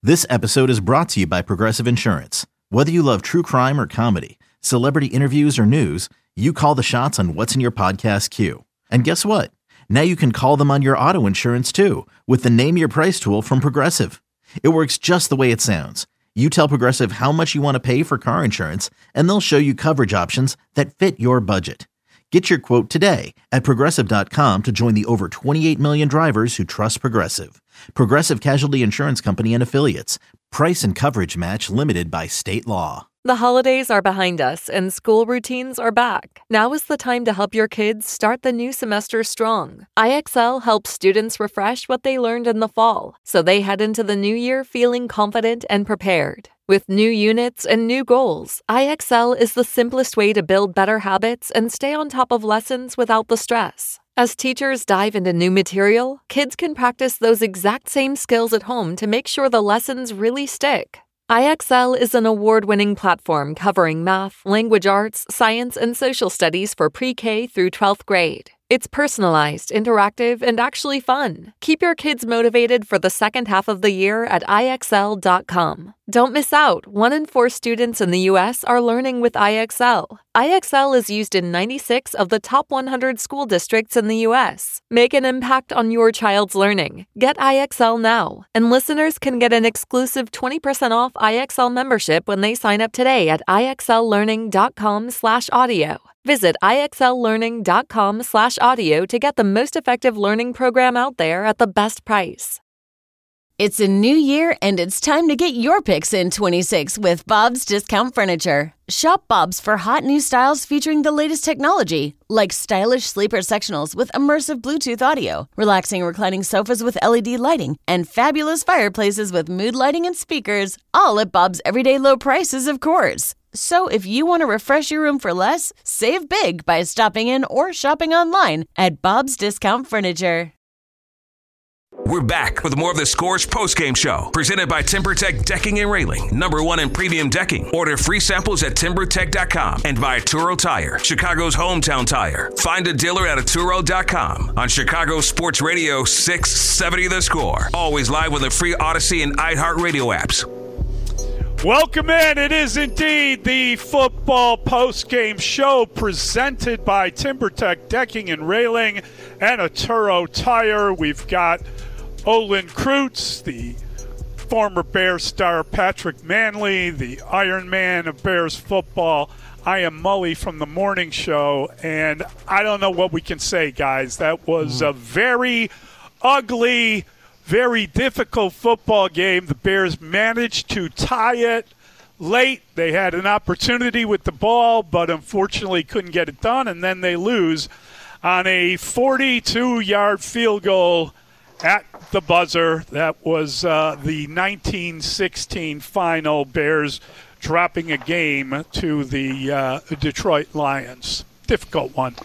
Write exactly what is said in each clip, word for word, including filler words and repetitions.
This episode is brought to you by Progressive Insurance. Whether you love true crime or comedy, celebrity interviews or news, you call the shots on what's in your podcast queue. And guess what? Now you can call them on your auto insurance too with the Name Your Price tool from Progressive. It works just the way it sounds. You tell Progressive how much you want to pay for car insurance, and they'll show you coverage options that fit your budget. Get your quote today at Progressive dot com to join the over twenty-eight million drivers who trust Progressive. Progressive Casualty Insurance Company and Affiliates. Price and coverage match limited by state law. The holidays are behind us and school routines are back. Now is the time to help your kids start the new semester strong. I X L helps students refresh what they learned in the fall, so they head into the new year feeling confident and prepared. With new units and new goals, I X L is the simplest way to build better habits and stay on top of lessons without the stress. As teachers dive into new material, kids can practice those exact same skills at home to make sure the lessons really stick. I X L is an award-winning platform covering math, language arts, science, and social studies for pre-K through twelfth grade. It's personalized, interactive, and actually fun. Keep your kids motivated for the second half of the year at I X L dot com. Don't miss out. One in four students in the U S are learning with I X L. I X L is used in ninety-six of the top one hundred school districts in the U S. Make an impact on your child's learning. Get I X L now. And listeners can get an exclusive twenty percent off I X L membership when they sign up today at I X L learning dot com slash audio. Visit I X L learning dot com slash audio to get the most effective learning program out there at the best price. It's a new year, and it's time to get your picks in twenty-six with Bob's Discount Furniture. Shop Bob's for hot new styles featuring the latest technology, like stylish sleeper sectionals with immersive Bluetooth audio, relaxing reclining sofas with L E D lighting, and fabulous fireplaces with mood lighting and speakers, all at Bob's everyday low prices, of course. So if you want to refresh your room for less, save big by stopping in or shopping online at Bob's Discount Furniture. We're back with more of the Scores postgame show, presented by TimberTech Decking and Railing, number one in premium decking. Order free samples at timber tech dot com and by Turo Tire, Chicago's hometown tire. Find a dealer at Turo dot com on Chicago Sports Radio six seventy The Score. Always live with the free Odyssey and iHeartRadio apps. Welcome in. It is indeed the football postgame show presented by TimberTech Decking and Railing and Turo Tire. We've got Olin Kreutz, the former Bears star Patrick Manley, the Iron Man of Bears football. I am Mully from the morning show, and I don't know what we can say, guys. That was a very ugly, very difficult football game. The Bears managed to tie it late. They had an opportunity with the ball, but unfortunately couldn't get it done, and then they lose on a forty-two-yard field goal at the buzzer. That was uh, the nineteen sixteen final, Bears dropping a game to the uh, Detroit Lions. Difficult one.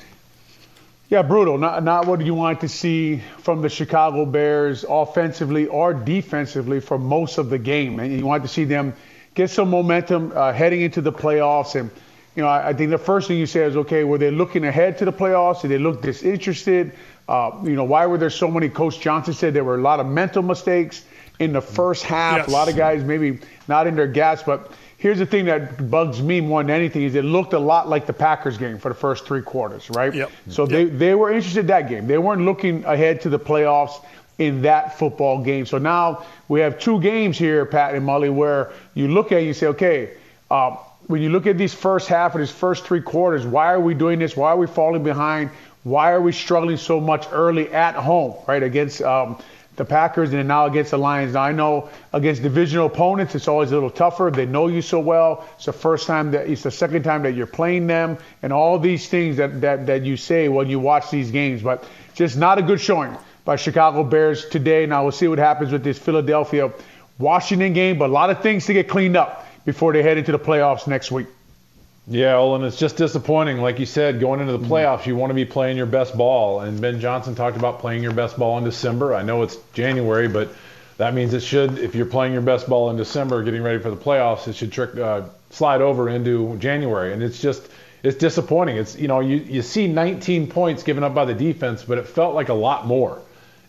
Yeah, brutal. Not not what you want to see from the Chicago Bears offensively or defensively for most of the game. And you want to see them get some momentum uh, heading into the playoffs. And, you know, I, I think the first thing you say is, okay, were they looking ahead to the playoffs? Did they look disinterested? Uh, you know, why were there so many? Coach Johnson said there were a lot of mental mistakes in the first half. Yes. A lot of guys maybe not in their gas, but here's the thing that bugs me more than anything is it looked a lot like the Packers game for the first three quarters, right? Yep. So yep. they, they were interested in that game. They weren't looking ahead to the playoffs in that football game. So now we have two games here, Pat and Mully, where you look at it and you say, okay, uh, when you look at these first half of these first three quarters, why are we doing this? Why are we falling behind? Why are we struggling so much early at home, right, against um, the Packers and then now against the Lions? Now, I know against divisional opponents, it's always a little tougher. They know you so well. It's the first time that it's the second time that you're playing them and all these things that, that, that you say when you watch these games. But just not a good showing by Chicago Bears today. Now we'll see what happens with this Philadelphia Washington game, but a lot of things to get cleaned up before they head into the playoffs next week. Yeah, Olin, it's just disappointing. Like you said, going into the playoffs, you want to be playing your best ball. And Ben Johnson talked about playing your best ball in December. I know it's January, but that means it should, if you're playing your best ball in December, getting ready for the playoffs, it should trick, uh, slide over into January. And it's just, it's disappointing. It's, you know, you, you see nineteen points given up by the defense, but it felt like a lot more.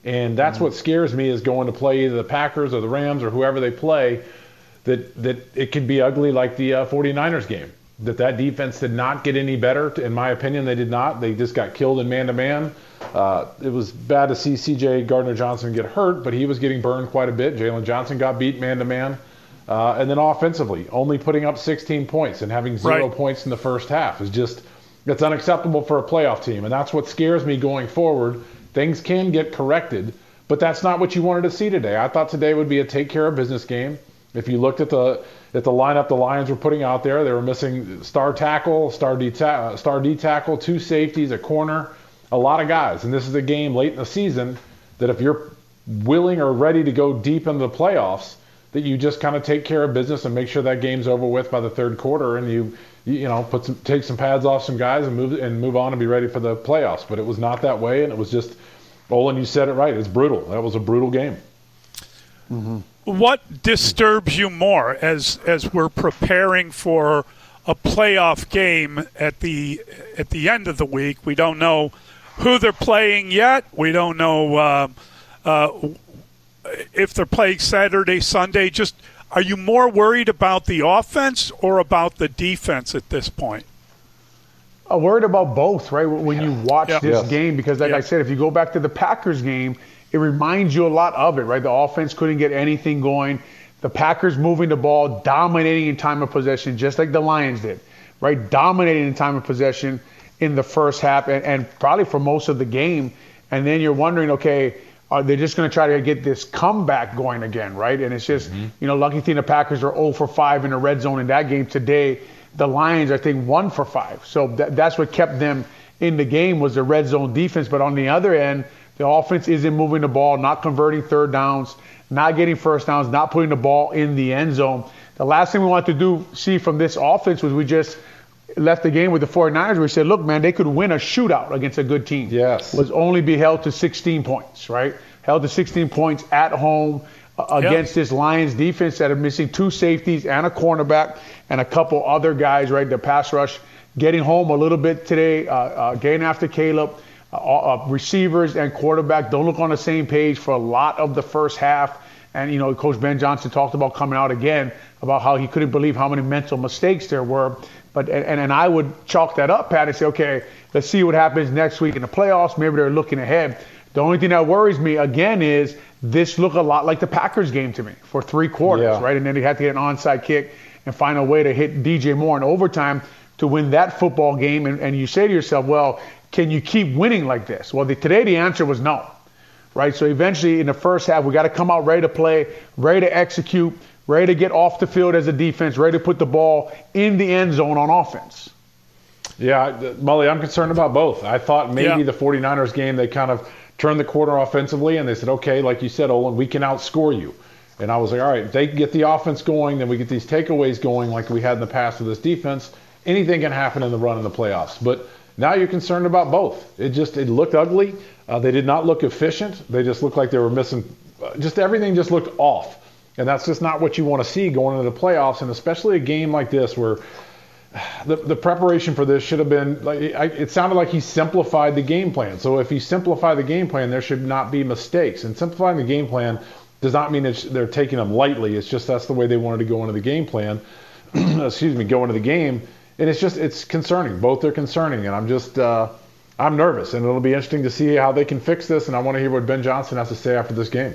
And that's mm-hmm. what scares me is going to play either the Packers or the Rams or whoever they play, that that it could be ugly like the uh, 49ers game. That that defense did not get any better. In my opinion, they did not. They just got killed in man-to-man. Uh, it was bad to see C J Gardner-Johnson get hurt, but he was getting burned quite a bit. Jalen Johnson got beat man-to-man. Uh, and then offensively, only putting up sixteen points and having zero right. points in the first half is just, it's unacceptable for a playoff team. And that's what scares me going forward. Things can get corrected, but that's not what you wanted to see today. I thought today would be a take-care-of-business game. If you looked at the at the lineup the Lions were putting out there, they were missing star tackle, star D, ta- star D tackle, two safeties, a corner, a lot of guys. And this is a game late in the season that if you're willing or ready to go deep into the playoffs, that you just kind of take care of business and make sure that game's over with by the third quarter, and you you, you know put some take some pads off some guys and move and move on and be ready for the playoffs. But it was not that way, and it was just, Olin, you said it right. It's brutal. That was a brutal game. Mm-hmm. What disturbs you more as as we're preparing for a playoff game at the at the end of the week? We don't know who they're playing yet. We don't know uh, uh, if they're playing Saturday, Sunday. Just, are you more worried about the offense or about the defense at this point? I'm worried about both, right? When you watch yeah. this yes. game, because like yeah. I said, if you go back to the Packers game, it reminds you a lot of it, right? The offense couldn't get anything going. The Packers moving the ball, dominating in time of possession, just like the Lions did, right? Dominating in time of possession in the first half and, and probably for most of the game. And then you're wondering, okay, are they just going to try to get this comeback going again, right? And it's just, mm-hmm. you know, lucky thing the Packers are zero for five in the red zone in that game today. The Lions, I think, one for five. So that, that's what kept them in the game was the red zone defense. But on the other end, the offense isn't moving the ball, not converting third downs, not getting first downs, not putting the ball in the end zone. The last thing we wanted to do, see from this offense was we just left the game with the 49ers. We said, look, man, they could win a shootout against a good team. Yes. Was only be held to sixteen points, right? Held to sixteen points at home uh, against yep. this Lions defense that are missing two safeties and a cornerback and a couple other guys, right? The pass rush getting home a little bit today, uh, uh, getting after Caleb. Uh, uh, receivers and quarterback don't look on the same page for a lot of the first half. And, you know, Coach Ben Johnson talked about coming out again about how he couldn't believe how many mental mistakes there were. But and, and I would chalk that up, Pat, and say, okay, let's see what happens next week in the playoffs. Maybe they're looking ahead. The only thing that worries me, again, is this looked a lot like the Packers game to me for three quarters, yeah. right? And then they had to get an onside kick and find a way to hit D J Moore in overtime to win that football game. And, and you say to yourself, well, can you keep winning like this? Well, the, today the answer was no, right? So eventually in the first half, we got to come out ready to play, ready to execute, ready to get off the field as a defense, ready to put the ball in the end zone on offense. Yeah, Mully, I'm concerned about both. I thought maybe yeah. the 49ers game, they kind of turned the corner offensively, and they said, okay, like you said, Olin, we can outscore you. And I was like, all right, if they can get the offense going, then we get these takeaways going like we had in the past with this defense. Anything can happen in the run in the playoffs. But now you're concerned about both. It just it looked ugly. Uh, they did not look efficient. They just looked like they were missing. Uh, just everything just looked off. And that's just not what you want to see going into the playoffs, and especially a game like this where the the preparation for this should have been like I, it sounded like he simplified the game plan. So if he simplified the game plan, there should not be mistakes. And simplifying the game plan does not mean it's, they're taking them lightly. It's just that's the way they wanted to go into the game plan. Excuse me, go into the game. And it's just, it's concerning. Both are concerning. And I'm just, uh, I'm nervous. And it'll be interesting to see how they can fix this. And I want to hear what Ben Johnson has to say after this game.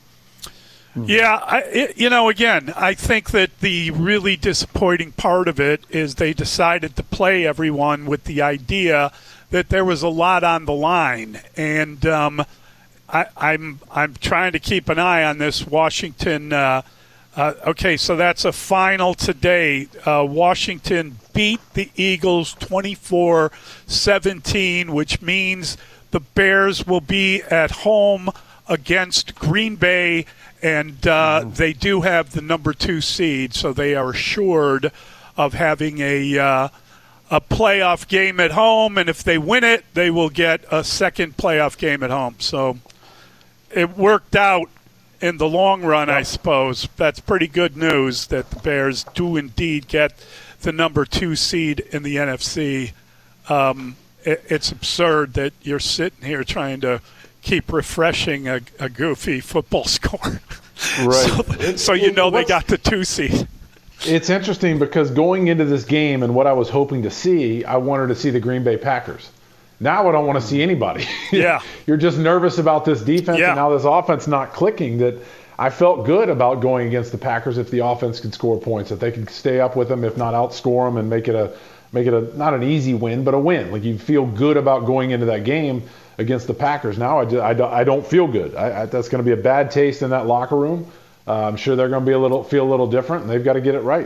Yeah, I, it, you know, again, I think that the really disappointing part of it is they decided to play everyone with the idea that there was a lot on the line. And um, I, I'm I'm trying to keep an eye on this Washington. Uh, uh, okay, so that's a final today. Uh, Washington beat the Eagles twenty-four seventeen, which means the Bears will be at home against Green Bay. And uh, they do have the number two seed, so they are assured of having a uh, a playoff game at home. And if they win it, they will get a second playoff game at home. So it worked out in the long run, I suppose. That's pretty good news that the Bears do indeed get the number two seed in the N F C. Um, it, it's absurd that you're sitting here trying to keep refreshing a, a goofy football score. Right. so it, so you it, know they got the two seed. It's interesting because going into this game and what I was hoping to see, I wanted to see the Green Bay Packers. Now I don't want to see anybody. Yeah. You're just nervous about this defense yeah. and now this offense not clicking. That I felt good about going against the Packers if the offense could score points, if they could stay up with them, if not outscore them and make it a make it a not an easy win, but a win. Like you feel good about going into that game against the Packers. Now I, just, I, don't, I don't feel good. I, I, that's going to be a bad taste in that locker room. Uh, I'm sure they're going to be a little feel a little different, and they've got to get it right.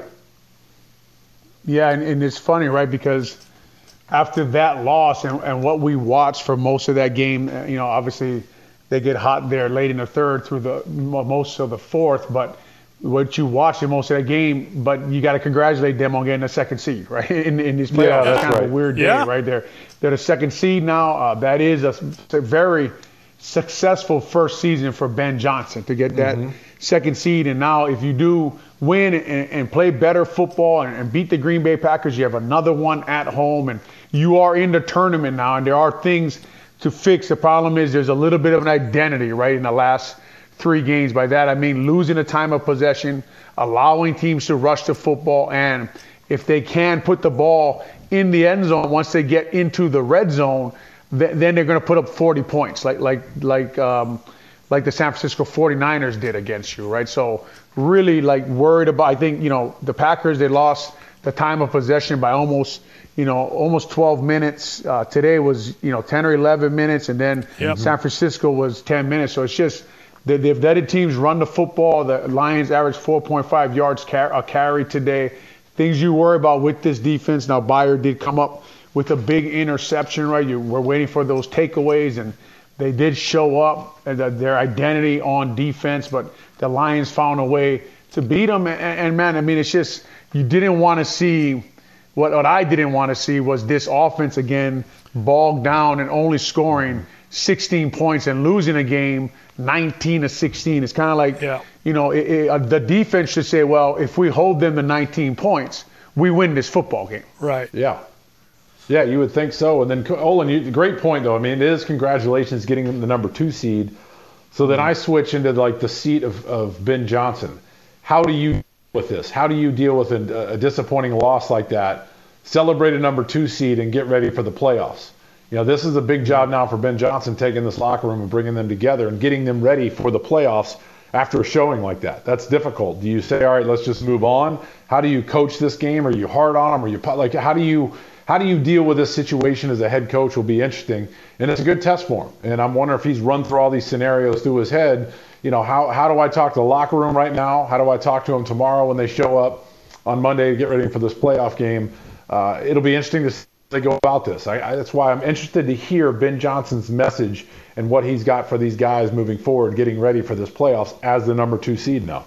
Yeah, and, and it's funny, right? Because after that loss and, and what we watched for most of that game, you know, obviously they get hot there late in the third through the most of the fourth, but what you watched in most of that game, but you got to congratulate them on getting a second seed, right? In, in these playoffs, yeah, that's kind right. of a weird day, yeah. right there. They're the second seed now. Uh, that is a, a very successful first season for Ben Johnson to get that mm-hmm. second seed. And now if you do win and, and play better football and, and beat the Green Bay Packers, you have another one at home, and you are in the tournament now, and there are things to fix. The problem is there's a little bit of an identity, right, in the last three games. By that I mean losing a time of possession, allowing teams to rush the football, and if they can put the ball in the end zone once they get into the red zone, th- then they're going to put up forty points like like like um, like the San Francisco forty-niners did against you, right? So really like worried about, I think, you know, the Packers, they lost the time of possession by almost, you know, almost twelve minutes. Uh, today was, you know, ten or eleven minutes, and then yep. San Francisco was ten minutes. So it's just, they, they've letted teams run the football. The Lions averaged four point five yards car- a carry today. Things you worry about with this defense. Now, Bayer did come up with a big interception, right? You were waiting for those takeaways, and they did show up, uh, their identity on defense, but the Lions found a way to beat them. And, and man, I mean, it's just, you didn't want to see, what, what I didn't want to see was this offense again bogged down and only scoring sixteen points and losing a game nineteen to sixteen. It's kind of like, yeah. you know, it, it, uh, the defense should say, well, if we hold them to nineteen points, we win this football game. Right. Yeah. Yeah, you would think so. And then, Olin, you, great point, though. I mean, it is congratulations getting the number two seed. So then I switch into, like, the seat of, of Ben Johnson. How do you deal with this? How do you deal with a, a disappointing loss like that, celebrate a number two seed, and get ready for the playoffs? You know, this is a big job now for Ben Johnson, taking this locker room and bringing them together and getting them ready for the playoffs after a showing like that. That's difficult. Do you say, all right, let's just move on? How do you coach this game? Are you hard on them? Are you like, how do you how do you deal with this situation as a head coach? Will be interesting, and it's a good test for him. And I'm wondering if he's run through all these scenarios through his head. You know, how how do I talk to the locker room right now? How do I talk to them tomorrow when they show up on Monday to get ready for this playoff game? Uh, it'll be interesting to see how they go about this. I, I, that's why I'm interested to hear Ben Johnson's message and what he's got for these guys moving forward, getting ready for this playoffs as the number two seed now.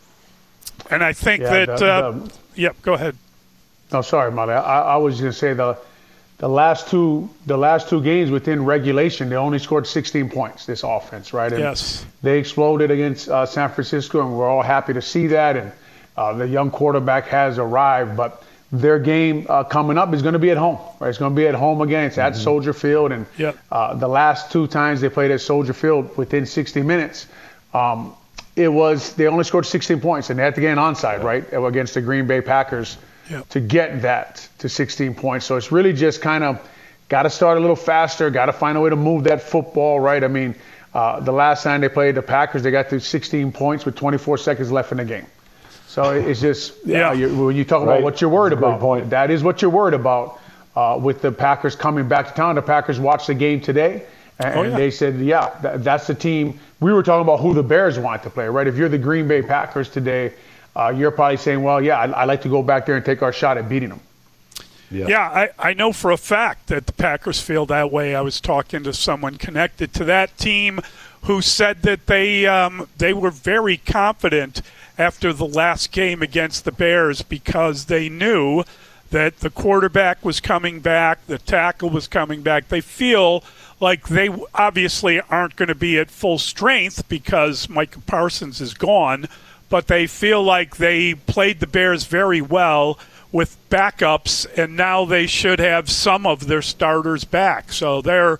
And I think yeah, that, the, uh, the, yep, go ahead. No, sorry, Molly. I, I was going to say the the last two the last two games within regulation, they only scored sixteen points. This offense, right? And yes. They exploded against uh, San Francisco, and we're all happy to see that. And uh, the young quarterback has arrived, but their game uh, coming up is going to be at home. Right? It's going to be at home again. It's at mm-hmm. Soldier Field, and yep. uh, the last two times they played at Soldier Field within sixty minutes. Um, it was they only scored sixteen points, and they had to get an onside, yeah. right, against the Green Bay Packers. Yep. To get that to sixteen points. So it's really just kind of got to start a little faster, got to find a way to move that football, right? I mean, uh, the last time they played the Packers, they got to sixteen points with twenty-four seconds left in the game. So it's just, yeah, uh, you, when you talk about right. what you're worried about, point. that is what you're worried about uh, with the Packers coming back to town. The Packers watched the game today, and, oh, yeah. and they said, yeah, that, that's the team. We were talking about who the Bears want to play, right? If you're the Green Bay Packers today, Uh, you're probably saying, well, yeah, I'd, I'd like to go back there and take our shot at beating them. Yeah, yeah I, I know for a fact that the Packers feel that way. I was talking to someone connected to that team who said that they um, they were very confident after the last game against the Bears because they knew that the quarterback was coming back, the tackle was coming back. They feel like they obviously aren't going to be at full strength because Micah Parsons is gone, but they feel like they played the Bears very well with backups, and now they should have some of their starters back. So they're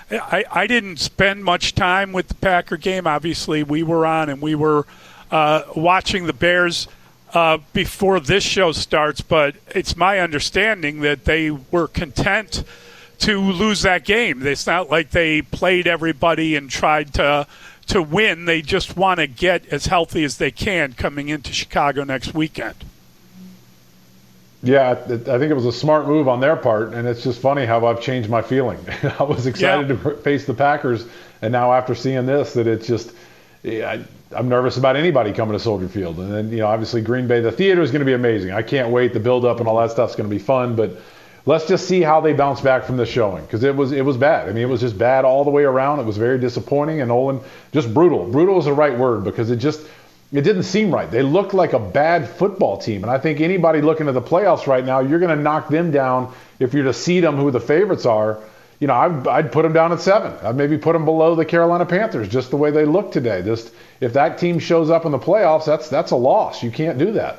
I, I didn't spend much time with the Packer game. Obviously, we were on and we were uh, watching the Bears uh, before this show starts, but it's my understanding that they were content to lose that game. It's not like they played everybody and tried to to win. They just want to get as healthy as they can coming into Chicago next weekend. Yeah, I think it was a smart move on their part, and it's just funny how I've changed my feeling. I was excited yeah. to face the Packers, and now after seeing this, that it's just yeah, I, I'm nervous about anybody coming to Soldier Field. And then, you know, obviously Green Bay, the theater is going to be amazing. I can't wait. The build-up and all that stuff is going to be fun, but let's just see how they bounce back from this showing, because it was it was bad. I mean, it was just bad all the way around. It was very disappointing, and Olin, just brutal. Brutal is the right word, because it just it didn't seem right. They looked like a bad football team, and I think anybody looking at the playoffs right now, you're going to knock them down if you're to seed them who the favorites are. You know, I'd, I'd put them down at seven. I'd maybe put them below the Carolina Panthers, just the way they look today. Just if that team shows up in the playoffs, that's that's a loss. You can't do that.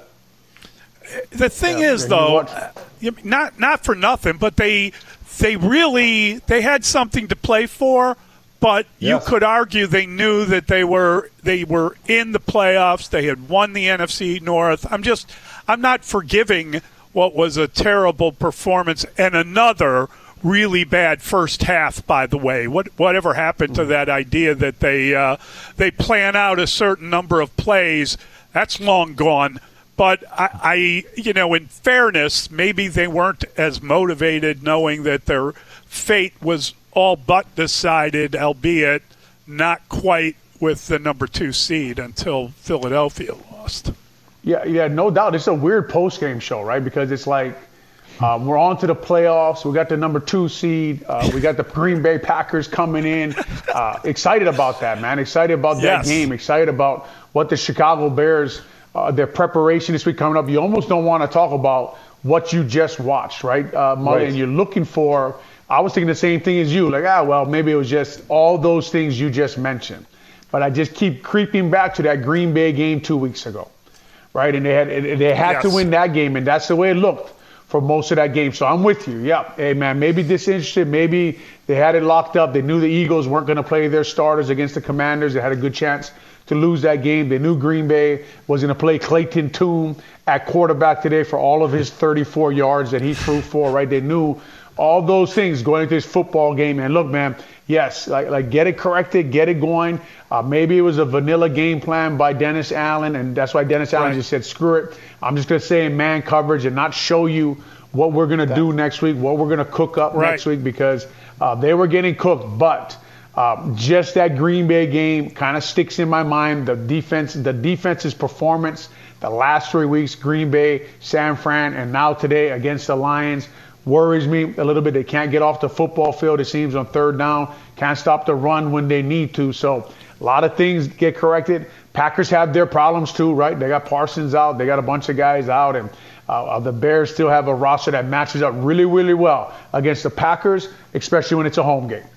The thing yeah, is, though, uh, not not for nothing, but they they really they had something to play for. But yes. you could argue they knew that they were they were in the playoffs. They had won the N F C North. I'm just I'm not forgiving what was a terrible performance and another really bad first half. By the way, what whatever happened to that idea that they uh, they plan out a certain number of plays? That's long gone. But I, I, you know, in fairness, maybe they weren't as motivated knowing that their fate was all but decided, albeit not quite with the number two seed until Philadelphia lost. Yeah, yeah, no doubt. It's a weird post-game show, right? Because it's like uh, we're on to the playoffs. We got the number two seed. Uh, we got the Green Bay Packers coming in. Uh, excited about that, man. Excited about that yes. game. Excited about what the Chicago Bears – Uh, their preparation this week coming up. You almost don't want to talk about what you just watched, right, uh, Mully? Right. And you're looking for, I was thinking the same thing as you, like, ah, well, maybe it was just all those things you just mentioned. But I just keep creeping back to that Green Bay game two weeks ago, right? And they had they had yes. to win that game, and that's the way it looked for most of that game. So I'm with you. Yeah, hey, man, maybe disinterested. Maybe they had it locked up. They knew the Eagles weren't going to play their starters against the Commanders. They had a good chance to lose that game. They knew Green Bay was going to play Clayton Tune at quarterback today for all of his thirty-four yards that he threw for, right? They knew all those things going into this football game. And look, man, yes, like, like get it corrected, get it going. Uh, maybe it was a vanilla game plan by Dennis Allen, and that's why Dennis Allen right. just said, screw it. I'm just going to stay in man coverage and not show you what we're going to do next week, what we're going to cook up right. next week, because uh, they were getting cooked. But Uh, just that Green Bay game kind of sticks in my mind. The defense, the defense's performance the last three weeks, Green Bay, San Fran, and now today against the Lions, worries me a little bit. They can't get off the football field, it seems, on third down. Can't stop the run when they need to. So a lot of things get corrected. Packers have their problems too, right? They got Parsons out. They got a bunch of guys out. And uh, the Bears still have a roster that matches up really, really well against the Packers, especially when it's a home game.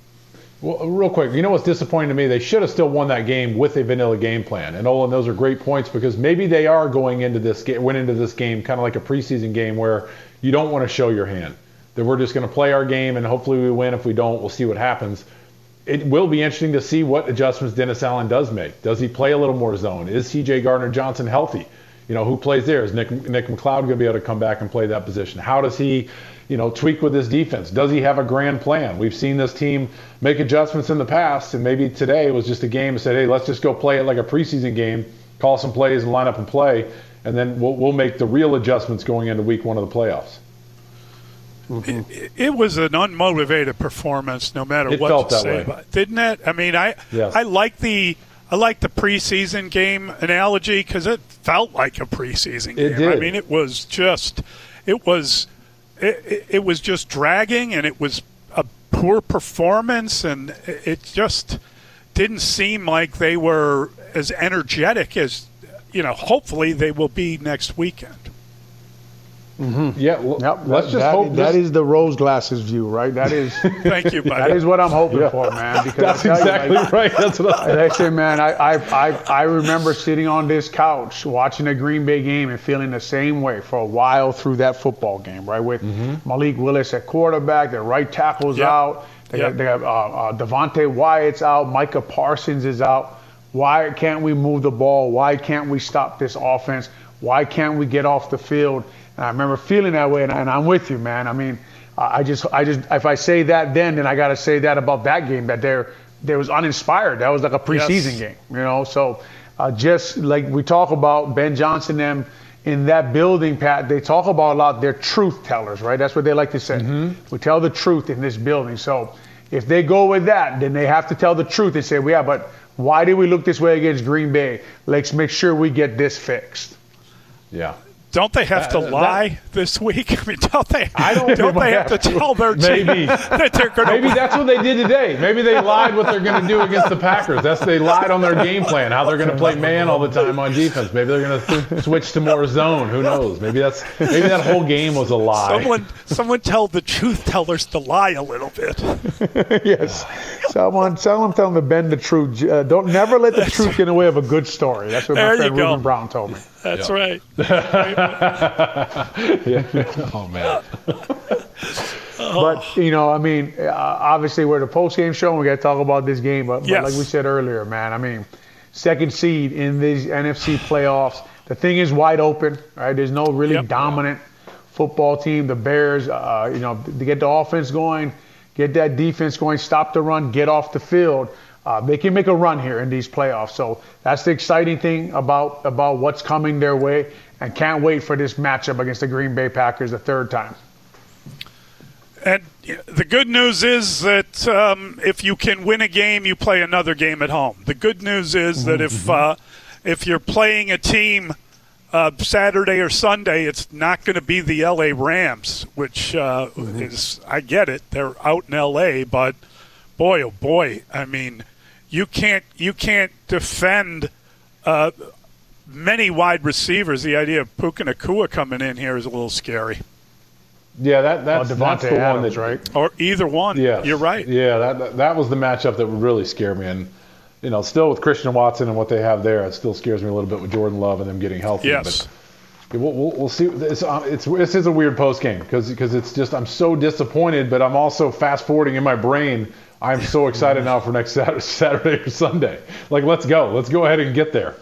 Well, real quick, you know what's disappointing to me? They should have still won that game with a vanilla game plan. And Olin, those are great points, because maybe they are going into this game, went into this game kind of like a preseason game where you don't want to show your hand. That we're just going to play our game and hopefully we win. If we don't, we'll see what happens. It will be interesting to see what adjustments Dennis Allen does make. Does he play a little more zone? Is C J Gardner-Johnson healthy? You know, who plays there? Is Nick, Nick McLeod going to be able to come back and play that position? How does he, you know, tweak with his defense? Does he have a grand plan? We've seen this team make adjustments in the past, and maybe today was just a game that said, hey, let's just go play it like a preseason game, call some plays and line up and play, and then we'll, we'll make the real adjustments going into week one of the playoffs. Mm-hmm. It, it was an unmotivated performance, no matter it what felt to that say way. about it, didn't it? I mean, I yes. I like the I like the preseason game analogy because it felt like a preseason game. It did. I mean, it was just it was it, it, it was just dragging, and it was a poor performance, and it just didn't seem like they were as energetic as, you know, hopefully they will be next weekend. Mm-hmm. Yeah, well, yep, let's that, just that, hope that this... is the rose glasses view, right? That is. Thank you, buddy. That is what I'm hoping yeah. for, man. Because That's exactly you, like, right. That's what I, I say, man. I, I I I remember sitting on this couch watching a Green Bay game and feeling the same way for a while through that football game, right? With mm-hmm. Malik Willis at quarterback, the right tackle's yep. out. They yep. got, they got uh, uh, Devontae Wyatt's out. Micah Parsons is out. Why can't we move the ball? Why can't we stop this offense? Why can't we get off the field? And I remember feeling that way, and, and I'm with you, man. I mean, I just, I just, if I say that then, then I got to say that about that game, that they're, they was uninspired. That was like a preseason yes. game, you know. So uh, just like we talk about Ben Johnson, them in that building, Pat, they talk about a lot. They're truth tellers, right? That's what they like to say. Mm-hmm. We tell the truth in this building. So if they go with that, then they have to tell the truth and say, well, yeah, but why did we look this way against Green Bay? Let's make sure we get this fixed. Yeah. Don't they have to uh, lie that, this week? I mean, don't they? I don't. Don't they have to tell their team maybe that they're going to? Maybe that's what they did today. Maybe they lied what they're going to do against the Packers. That's they lied on their game plan, how they're going to play man all the time on defense. Maybe they're going to switch to more zone. Who knows? Maybe that's maybe that whole game was a lie. Someone, someone tell the truth tellers to lie a little bit. Yes, someone, someone tell them to bend the truth. Uh, don't never let the that's truth get in the way of a good story. That's what my friend Ruben Brown told me. That's yep. right. Yeah. Oh, man. But, you know, I mean, uh, obviously we're the post-game show and we got to talk about this game. But, yes. but like we said earlier, man, I mean, second seed in these N F C playoffs. The thing is wide open, right? There's no really yep. dominant football team. The Bears, uh, you know, to get the offense going, get that defense going, stop the run, get off the field. Uh, they can make a run here in these playoffs. So that's the exciting thing about, about what's coming their way, and can't wait for this matchup against the Green Bay Packers the third time. And the good news is that um, if you can win a game, you play another game at home. The good news is that if uh, if you're playing a team uh, Saturday or Sunday, it's not going to be the L A Rams, which uh, mm-hmm. is, I get it, they're out in L A, but boy, oh boy, I mean, You can't you can't defend uh, many wide receivers. The idea of Puka Nacua coming in here is a little scary. Yeah, that that's, oh, that's the Adams, one that, right? Or either one. Yeah, you're right. Yeah, that, that that was the matchup that would really scare me. And you know, still with Christian Watson and what they have there, it still scares me a little bit with Jordan Love and them getting healthy. Yes. But we'll, we'll, we'll see. It's, uh, it's this is a weird post game because because it's just I'm so disappointed, but I'm also fast forwarding in my brain. I'm so excited now for next Saturday, Saturday or Sunday. Like, let's go. Let's go ahead and get there.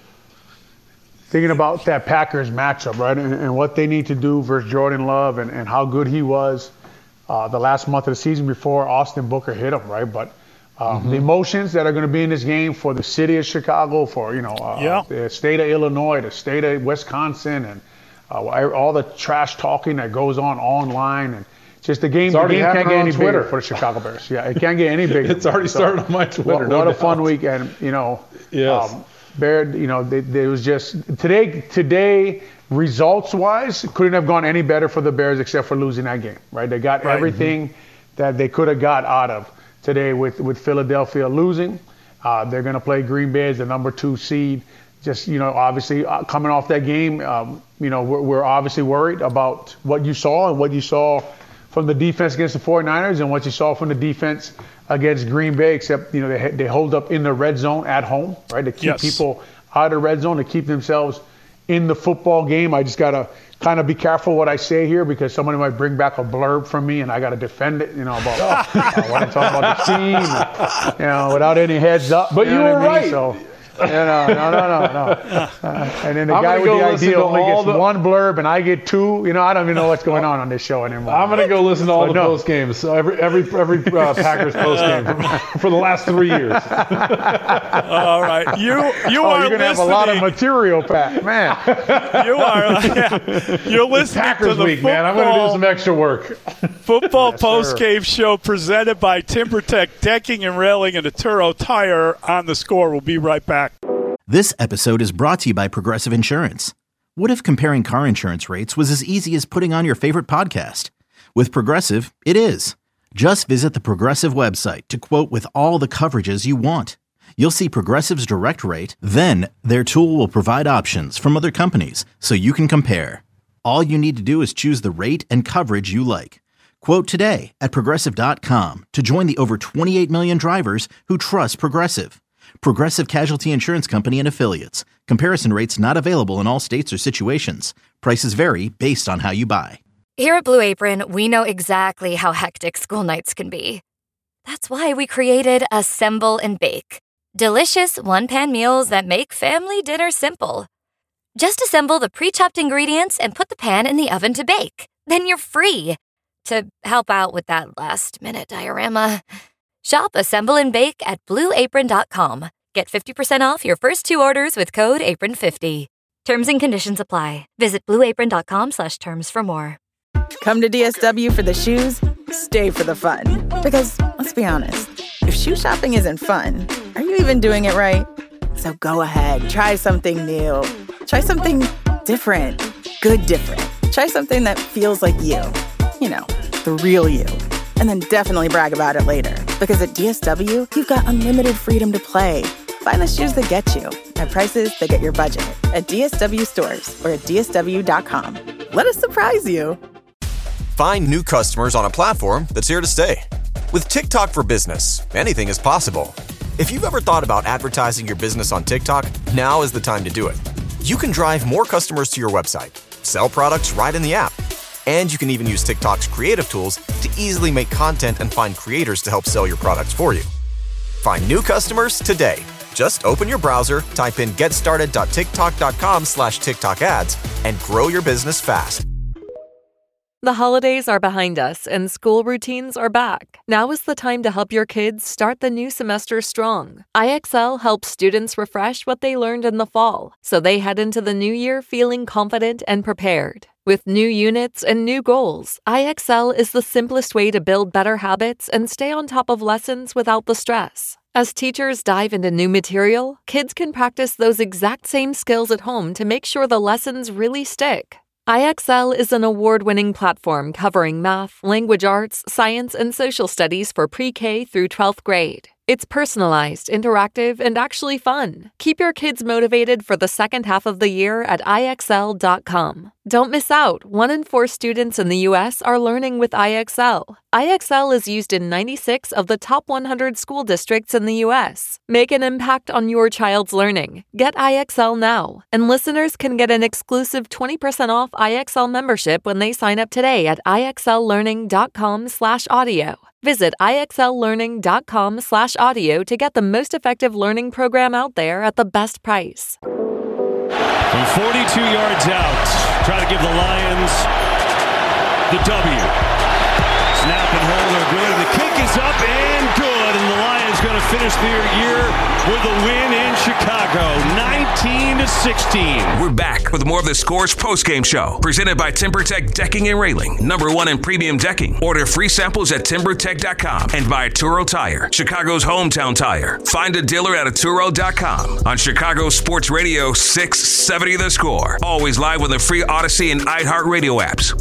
Thinking about that Packers matchup, right, and, and what they need to do versus Jordan Love and, and how good he was uh, the last month of the season before Austin Booker hit him, right? But um, mm-hmm. the emotions that are going to be in this game for the city of Chicago, for, you know, uh, yeah. the state of Illinois, the state of Wisconsin, and uh, all the trash talking that goes on online, and just the game, the game can't get any Twitter. bigger for the Chicago Bears. Yeah, it can't get any bigger. It's already so, started on my Twitter. What, no what a doubt. fun weekend, you know. Yes. Um, Bear, you know, they, they was just today. Today, results-wise, couldn't have gone any better for the Bears except for losing that game. Right? They got right. everything mm-hmm. that they could have got out of today with with Philadelphia losing. Uh, they're going to play Green Bay as the number two seed. Just, you know, obviously uh, coming off that game, um, you know, we're, we're obviously worried about what you saw and what you saw from the defense against the 49ers and what you saw from the defense against Green Bay, except, you know, they they hold up in the red zone at home, right, to keep yes. people out of the red zone, to keep themselves in the football game. I just got to kind of be careful what I say here because somebody might bring back a blurb from me and I got to defend it, you know, about uh, when I talk about the team, and, you know, without any heads up. But you, you know were right. I mean? So, you know, no, no, no, no. Uh, and then the I'm guy with the idea only gets the... one blurb and I get two. You know, I don't even know what's going on on this show anymore. I'm going to go listen to all but the no. post games. So every every every uh, Packers post game for, for the last three years. All right, you you oh, are you're going to have a lot of material, Pat. Man, you are. Uh, yeah, you're listening Packers to the week, football, man. I'm going to do some extra work. Football yes, post game show presented by TimberTech Decking and Railing and Arturo Tire on the Score. We'll be right back. This episode is brought to you by Progressive Insurance. What if comparing car insurance rates was as easy as putting on your favorite podcast? With Progressive, it is. Just visit the Progressive website to quote with all the coverages you want. You'll see Progressive's direct rate, then their tool will provide options from other companies so you can compare. All you need to do is choose the rate and coverage you like. Quote today at Progressive dot com to join the over twenty-eight million drivers who trust Progressive. Progressive Casualty Insurance Company and Affiliates. Comparison rates not available in all states or situations. Prices vary based on how you buy. Here at Blue Apron, we know exactly how hectic school nights can be. That's why we created Assemble and Bake. Delicious one-pan meals that make family dinner simple. Just assemble the pre-chopped ingredients and put the pan in the oven to bake. Then you're free. To help out with that last-minute diorama, shop Assemble and Bake at blue apron dot com. Get fifty percent off your first two orders with code apron fifty. Terms and conditions apply. Visit blue apron dot com slash terms for more. Come to D S W for the shoes, stay for the fun. Because, let's be honest, if shoe shopping isn't fun, are you even doing it right? So go ahead, try something new. Try something different. Good different. Try something that feels like you. You know, the real you. And then definitely brag about it later. Because at D S W, you've got unlimited freedom to play. Find the shoes that get you at prices that get your budget at D S W stores or at D S W dot com. Let us surprise you. Find new customers on a platform that's here to stay. With TikTok for Business, anything is possible. If you've ever thought about advertising your business on TikTok, now is the time to do it. You can drive more customers to your website, sell products right in the app, and you can even use TikTok's creative tools to easily make content and find creators to help sell your products for you. Find new customers today. Just open your browser, type in getstarted.tiktok.com slash TikTok ads, and grow your business fast. The holidays are behind us and school routines are back. Now is the time to help your kids start the new semester strong. I X L helps students refresh what they learned in the fall, so they head into the new year feeling confident and prepared. With new units and new goals, I X L is the simplest way to build better habits and stay on top of lessons without the stress. As teachers dive into new material, kids can practice those exact same skills at home to make sure the lessons really stick. I X L is an award-winning platform covering math, language arts, science, and social studies for pre-K through twelfth grade. It's personalized, interactive, and actually fun. Keep your kids motivated for the second half of the year at I X L dot com. Don't miss out. One in four students in the U S are learning with I X L. I X L is used in ninety-six of the top one hundred school districts in the U S. Make an impact on your child's learning. Get I X L now. And listeners can get an exclusive twenty percent off I X L membership when they sign up today at I X L learning dot com slash audio. Visit I X L learning dot com slash audio to get the most effective learning program out there at the best price. From forty-two yards out, try to give the Lions the W. Snap and hold are good. The kick is up and good. And the Lions going to finish their year with a win in Chicago, nineteen to sixteen. We're back with more of the Scores postgame show, presented by TimberTech Decking and Railing, number one in premium decking. Order free samples at timber tech dot com and by Turo Tire, Chicago's hometown tire. Find a dealer at Turo dot com. On Chicago Sports Radio six seventy The Score. Always live with the free Odyssey and iHeartRadio apps.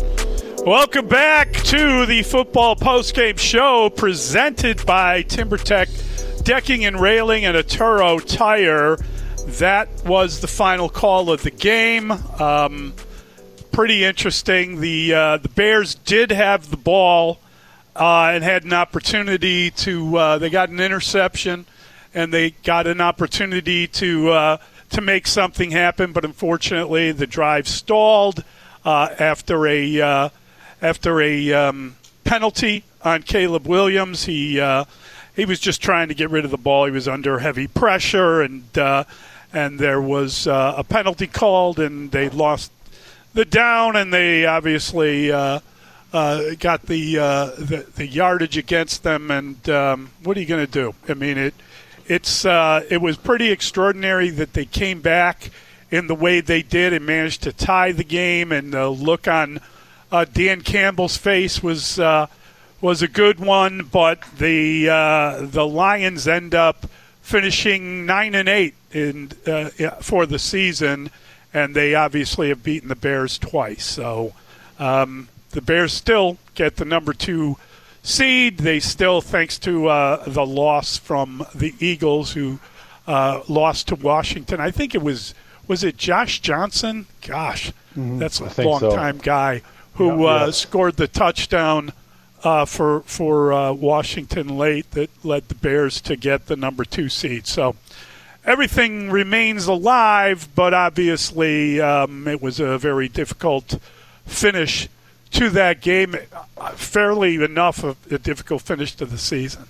Welcome back to the football postgame show presented by TimberTech Decking and Railing and Turo Tire. That was the final call of the game. Um, pretty interesting. The uh, the Bears did have the ball uh, and had an opportunity to. Uh, they got an interception and they got an opportunity to uh, to make something happen, but unfortunately the drive stalled uh, after a. Uh, After a um, penalty on Caleb Williams. He uh, he was just trying to get rid of the ball. He was under heavy pressure, and uh, and there was uh, a penalty called, and they lost the down, and they obviously uh, uh, got the, uh, the the yardage against them. And um, what are you going to do? I mean, it it's uh, it was pretty extraordinary that they came back in the way they did and managed to tie the game, and the look on Uh, Dan Campbell's face was uh, was a good one, but the uh, the Lions end up finishing nine and eight in uh, for the season, and they obviously have beaten the Bears twice. So um, the Bears still get the number two seed. They still, thanks to uh, the loss from the Eagles, who uh, lost to Washington. I think it was was it Josh Johnson? Gosh, mm-hmm. that's a long so. time guy. Who yeah, yeah. Uh, scored the touchdown uh, for for uh, Washington late that led the Bears to get the number two seed. So everything remains alive, but obviously um, it was a very difficult finish to that game, fairly enough of a difficult finish to the season.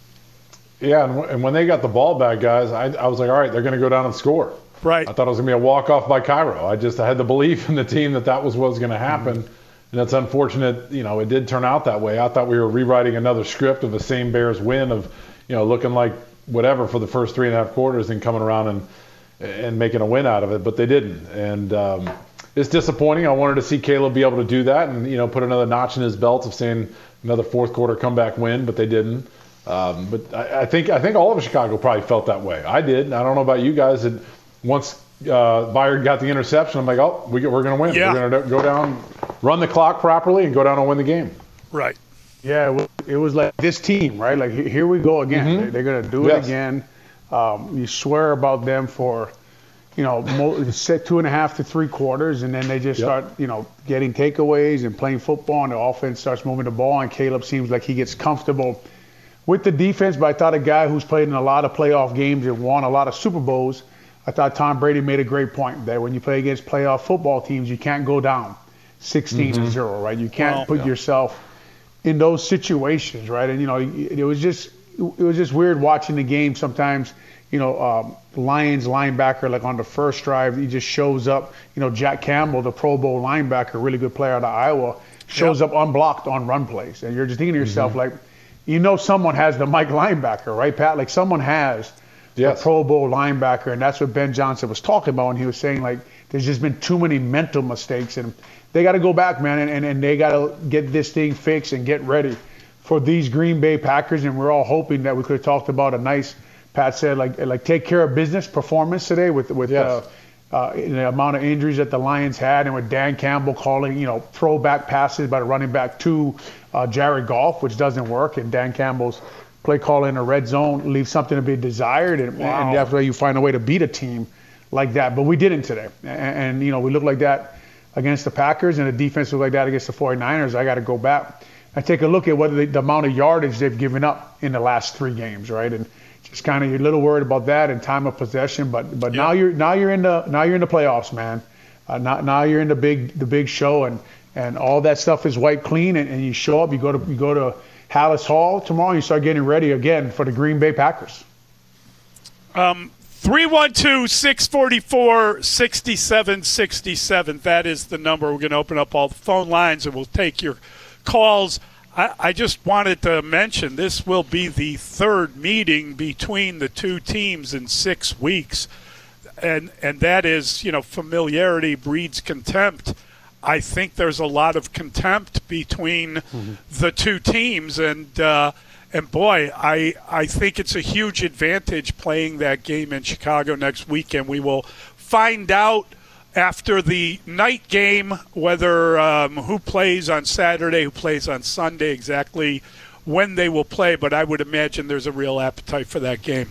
Yeah, and, w- and when they got the ball back, guys, I, I was like, all right, they're going to go down and score. Right. I thought it was going to be a walk-off by Cairo. I just I had the belief in the team that that was what was going to happen. Mm-hmm. And it's unfortunate, you know, it did turn out that way. I thought we were rewriting another script of the same Bears win of, you know, looking like whatever for the first three and a half quarters and coming around and and making a win out of it, but they didn't. And um, it's disappointing. I wanted to see Caleb be able to do that and, you know, put another notch in his belt of saying another fourth quarter comeback win, but they didn't. Um, but I, I think I think all of Chicago probably felt that way. I did. I don't know about you guys. That once uh, Byard got the interception, I'm like, oh, we, we're going to win. Yeah. We're going to go down, run the clock properly, and go down and win the game. Right. Yeah, it was, it was like this team, right? Like, here we go again. Mm-hmm. They're, they're going to do yes. it again. Um, you swear about them for, you know, mo- set two and a half to three quarters, and then they just yep. start, you know, getting takeaways and playing football, and the offense starts moving the ball, and Caleb seems like he gets comfortable with the defense. But I thought a guy who's played in a lot of playoff games and won a lot of Super Bowls, I thought Tom Brady made a great point that when you play against playoff football teams, you can't go down sixteen to zero, right? You can't well, put yeah. yourself in those situations, right? And, you know, it was just it was just weird watching the game sometimes. You know, um, Lions linebacker, like on the first drive, he just shows up. You know, Jack Campbell, the Pro Bowl linebacker, really good player out of Iowa, shows yep. up unblocked on run plays. And you're just thinking to yourself, mm-hmm. like, you know, someone has the Mike linebacker, right, Pat? Like, someone has yes. the Pro Bowl linebacker. And that's what Ben Johnson was talking about. And he was saying, like, there's just been too many mental mistakes. And they got to go back, man, and, and, and they got to get this thing fixed and get ready for these Green Bay Packers. And we're all hoping that we could have talked about a nice, Pat said, like like take care of business performance today with with yes. uh, uh, the amount of injuries that the Lions had, and with Dan Campbell calling, you know, throwback passes by the running back to uh, Jared Goff, which doesn't work, and Dan Campbell's play call in a red zone leaves something to be desired, and, wow. and that's why you find a way to beat a team like that. But we didn't today, and, and you know, we look like that against the Packers, and the defense looked like that against the 49ers. I got to go back and take a look at what the, the amount of yardage they've given up in the last three games, right? And just kind of you're a little worried about that and time of possession, but but yeah. now you're now you're in the now you're in the playoffs, man. Uh, now now you're in the big the big show, and and all that stuff is wiped clean, and, and you show up, you go to you go to Hallis Hall tomorrow, and you start getting ready again for the Green Bay Packers. Um. three one two, six four four, six seven six seven. That is the number. We're going to open up all the phone lines, and we'll take your calls. I, I just wanted to mention this will be the third meeting between the two teams in six weeks. And and that is, you know, familiarity breeds contempt. I think there's a lot of contempt between mm-hmm. the two teams. And, uh, and boy, I I think it's a huge advantage playing that game in Chicago next weekend. We will find out after the night game whether um, who plays on Saturday, who plays on Sunday, exactly when they will play. But I would imagine there's a real appetite for that game.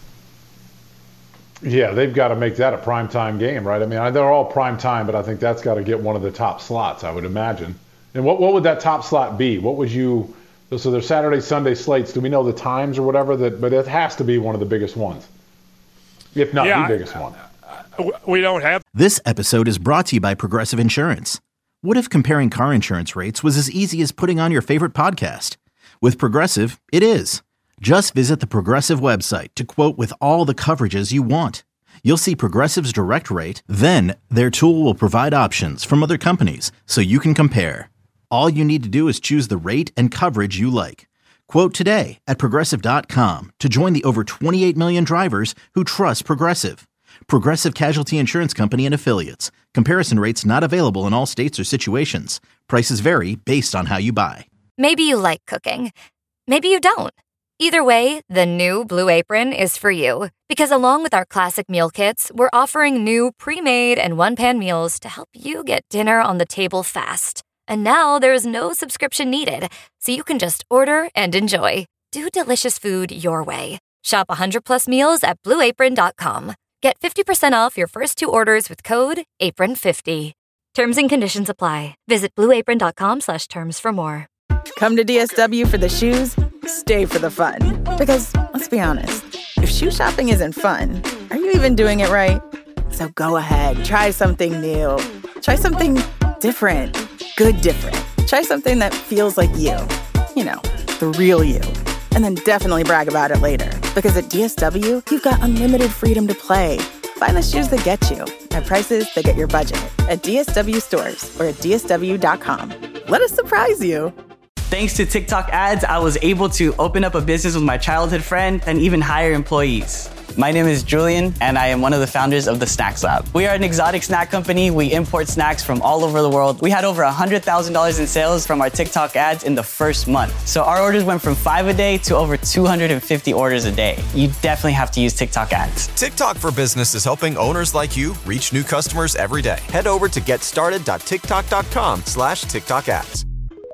Yeah, they've got to make that a primetime game, right? I mean, they're all primetime, but I think that's got to get one of the top slots, I would imagine. And what what would that top slot be? What would you – so there's Saturday, Sunday slates. Do we know the times or whatever? That, but it has to be one of the biggest ones, if not yeah, the biggest one. We don't have. This episode is brought to you by Progressive Insurance. What if comparing car insurance rates was as easy as putting on your favorite podcast? With Progressive, it is. Just visit the Progressive website to quote with all the coverages you want. You'll see Progressive's direct rate, then their tool will provide options from other companies so you can compare. All you need to do is choose the rate and coverage you like. Quote today at Progressive dot com to join the over twenty-eight million drivers who trust Progressive. Progressive Casualty Insurance Company and Affiliates. Comparison rates not available in all states or situations. Prices vary based on how you buy. Maybe you like cooking. Maybe you don't. Either way, the new Blue Apron is for you. Because along with our classic meal kits, we're offering new pre-made and one-pan meals to help you get dinner on the table fast. And now there's no subscription needed, so you can just order and enjoy. Do delicious food your way. Shop one hundred plus meals at blue apron dot com. Get fifty percent off your first two orders with code apron fifty. Terms and conditions apply. Visit blue apron dot com slash terms for more. Come to D S W for the shoes, stay for the fun. Because, let's be honest, if shoe shopping isn't fun, are you even doing it right? So go ahead, try something new. Try something different. Good different. Try something that feels like you. You know, the real you. And then definitely brag about it later. Because at D S W, you've got unlimited freedom to play. Find the shoes that get you at prices that get your budget at D S W stores or at D S W dot com. Let us surprise you. Thanks to TikTok ads, I was able to open up a business with my childhood friend and even hire employees. My name is Julian, and I am one of the founders of the Snacks Lab. We are an exotic snack company. We import snacks from all over the world. We had over one hundred thousand dollars in sales from our TikTok ads in the first month. So our orders went from five a day to over two hundred fifty orders a day. You definitely have to use TikTok ads. TikTok for Business is helping owners like you reach new customers every day. Head over to getstarted.tiktok.com slash TikTok ads.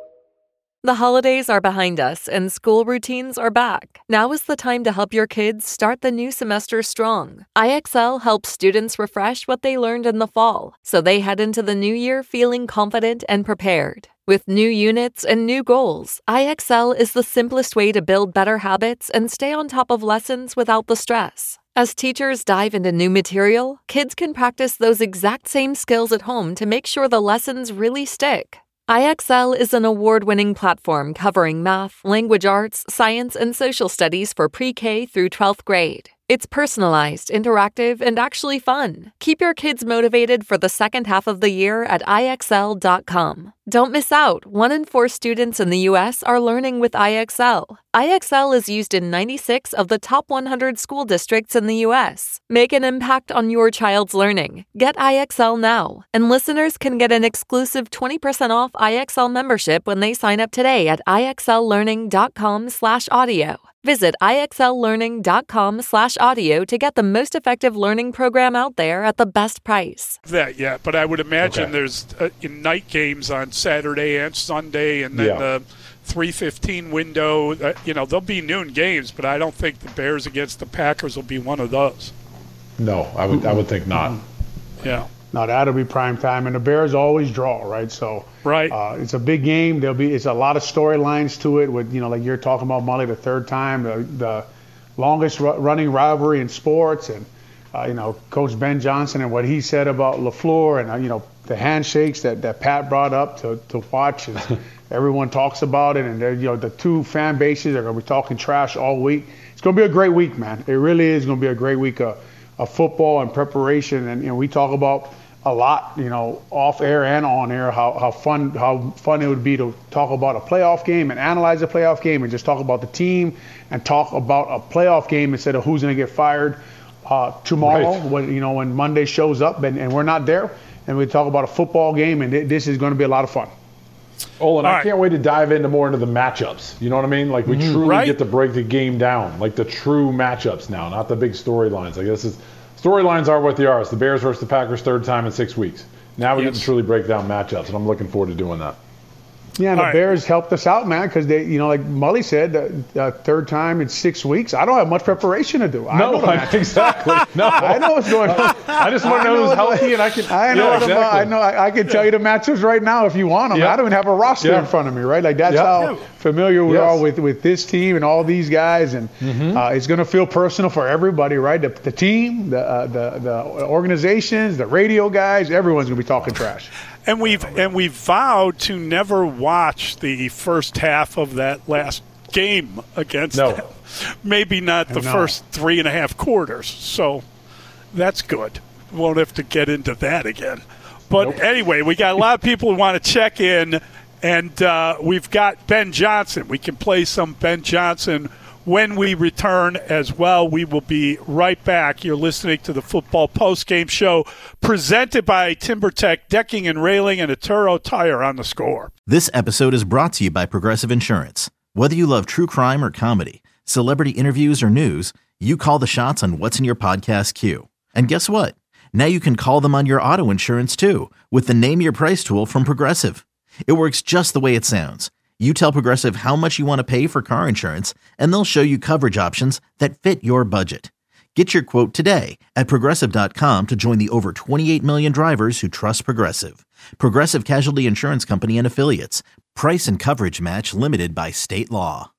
The holidays are behind us and school routines are back. Now is the time to help your kids start the new semester strong. I X L helps students refresh what they learned in the fall, so they head into the new year feeling confident and prepared. With new units and new goals, I X L is the simplest way to build better habits and stay on top of lessons without the stress. As teachers dive into new material, kids can practice those exact same skills at home to make sure the lessons really stick. I X L is an award-winning platform covering math, language arts, science, and social studies for pre-K through twelfth grade. It's personalized, interactive, and actually fun. Keep your kids motivated for the second half of the year at I X L dot com. Don't miss out. One in four students in the U S are learning with I X L. I X L is used in ninety-six of the top one hundred school districts in the U S. Make an impact on your child's learning. Get I X L now. And listeners can get an exclusive twenty percent off I X L membership when they sign up today at I X L learning dot com slash audio. Visit I X L learning dot com slash audio to get the most effective learning program out there at the best price. That yet, but I would imagine Okay. there's uh, night games on Saturday and Sunday, and then Yeah. the three fifteen window. Uh, you know, there'll be noon games, but I don't think the Bears against the Packers will be one of those. No, I would I would think not. Yeah. No, that'll be prime time, and the Bears always draw, right? So, Right. uh, it's a big game. There'll be it's a lot of storylines to it. With you know, like you're talking about, Molly, the third time, the, the longest ru- running rivalry in sports, and uh, you know, Coach Ben Johnson and what he said about LaFleur, and uh, you know, the handshakes that, that Pat brought up to to watch, and everyone talks about it, and they're, you know, the two fan bases are going to be talking trash all week. It's going to be a great week, man. It really is going to be a great week of, of football and preparation, and you know, we talk about a lot, you know, off air and on air, how, how fun how fun it would be to talk about a playoff game and analyze a playoff game and just talk about the team and talk about a playoff game instead of who's going to get fired uh, tomorrow Right. when you know when Monday shows up and, and we're not there, and we talk about a football game, and th- this is going to be a lot of fun. Oh, and All I right. can't wait to dive into more into the matchups. You know what I mean? Like we truly Right. get to break the game down, like the true matchups now, not the big storylines. Like this is storylines are what they are. It's the Bears versus the Packers third time in six weeks. Now we get Yes. to truly break down matchups, and I'm looking forward to doing that. Yeah, and All the right. Bears helped us out, man, because they, you know, like Mully said, uh, uh, third time in six weeks. I don't have much preparation to do. I know No, the matchup. exactly. No, I know what's going on. I just want to know I who's what- healthy, and I can. I know. Yeah, what about, exactly. I know. I, I can tell you the matchups right now if you want them. Yeah. I don't even have a roster Yeah. in front of me, right? Like that's Yeah. how familiar we Yes. are with, with this team and all these guys, and Mm-hmm. uh, it's going to feel personal for everybody, right? The, the team, the, uh, the the organizations, the radio guys, everyone's going to be talking trash. And we've and we've vowed to never watch the first half of that last game against No. them. Maybe not the know. first three and a half quarters. So that's good. Won't have to get into that again. But Nope. anyway, we got a lot of people who want to check in, and uh, we've got Ben Johnson. We can play some Ben Johnson when we return as well. We will be right back. You're listening to the Football Postgame Show presented by TimberTech Decking and Railing and Atturo Tire on The Score. This episode is brought to you by Progressive Insurance. Whether you love true crime or comedy, celebrity interviews or news, you call the shots on what's in your podcast queue. And guess what? Now you can call them on your auto insurance too with the Name Your Price tool from Progressive. It works just the way it sounds. You tell Progressive how much you want to pay for car insurance, and they'll show you coverage options that fit your budget. Get your quote today at Progressive dot com to join the over twenty-eight million drivers who trust Progressive. Progressive Casualty Insurance Company and Affiliates. Price and coverage match limited by state law.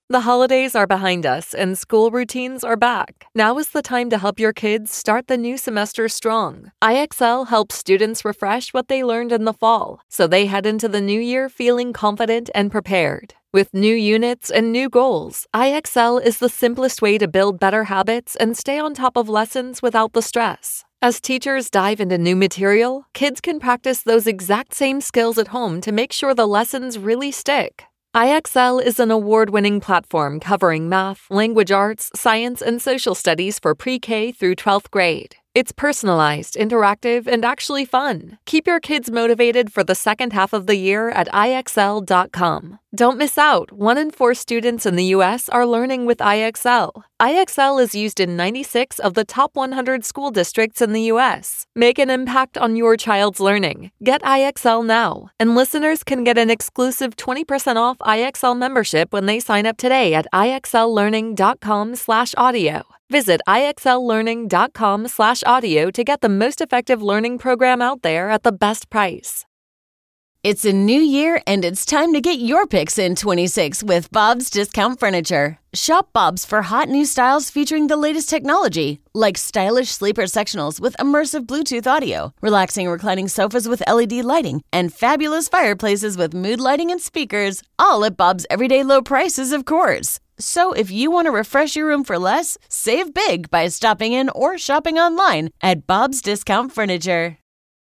The holidays are behind us and school routines are back. Now is the time to help your kids start the new semester strong. I X L helps students refresh what they learned in the fall, so they head into the new year feeling confident and prepared. With new units and new goals, I X L is the simplest way to build better habits and stay on top of lessons without the stress. As teachers dive into new material, kids can practice those exact same skills at home to make sure the lessons really stick. I X L is an award-winning platform covering math, language arts, science, and social studies for pre-K through twelfth grade. It's personalized, interactive, and actually fun. Keep your kids motivated for the second half of the year at I X L dot com. Don't miss out. One in four students in the U S are learning with I X L. I X L is used in ninety-six of the top one hundred school districts in the U S. Make an impact on your child's learning. Get I X L now. And listeners can get an exclusive twenty percent off I X L membership when they sign up today at I X L learning dot com slash audio. Visit I X L learning dot com slash audio to get the most effective learning program out there at the best price. It's a new year, and it's time to get your picks in twenty-six with Bob's Discount Furniture. Shop Bob's for hot new styles featuring the latest technology, like stylish sleeper sectionals with immersive Bluetooth audio, relaxing reclining sofas with L E D lighting, and fabulous fireplaces with mood lighting and speakers, all at Bob's everyday low prices, of course. So if you want to refresh your room for less, save big by stopping in or shopping online at Bob's Discount Furniture.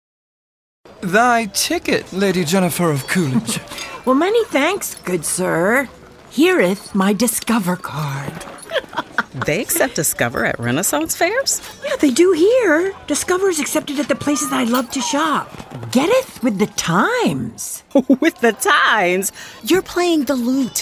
Thy ticket, Lady Jennifer of Coolidge. Well, many thanks, good sir. Hereeth my Discover card. They accept Discover at Renaissance fairs? Yeah, they do here. Discover is accepted at the places I love to shop. Getteth with the times. With the times? You're playing the lute.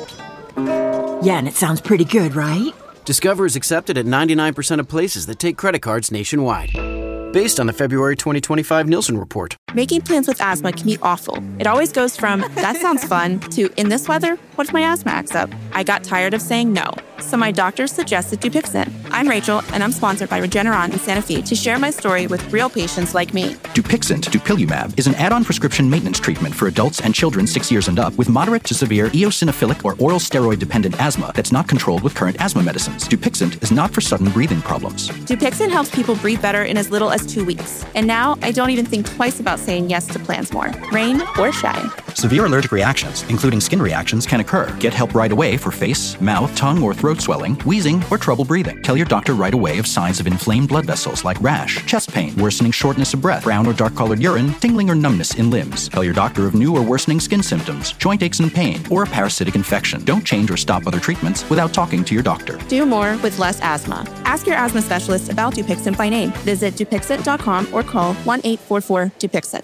Yeah, and it sounds pretty good, right? Discover is accepted at ninety-nine percent of places that take credit cards nationwide. Based on the February twenty twenty-five Nielsen report. Making plans with asthma can be awful. It always goes from, that sounds fun, to, in this weather, what if my asthma acts up? I got tired of saying no. So my doctor suggested Dupixent. I'm Rachel, and I'm sponsored by Regeneron in Santa Fe to share my story with real patients like me. Dupixent, dupilumab, is an add-on prescription maintenance treatment for adults and children six years and up with moderate to severe eosinophilic or oral steroid-dependent asthma that's not controlled with current asthma medicines. Dupixent is not for sudden breathing problems. Dupixent helps people breathe better in as little as two weeks. And now I don't even think twice about saying yes to plans more, rain or shine. Severe allergic reactions, including skin reactions, can occur. Get help right away for face, mouth, tongue, or throat swelling, wheezing, or trouble breathing. Tell your doctor right away of signs of inflamed blood vessels like rash, chest pain, worsening shortness of breath, brown or dark-colored urine, tingling or numbness in limbs. Tell your doctor of new or worsening skin symptoms, joint aches and pain, or a parasitic infection. Don't change or stop other treatments without talking to your doctor. Do more with less asthma. Ask your asthma specialist about Dupixent by name. Visit Dupixent dot com or call one eight four four Dupixent.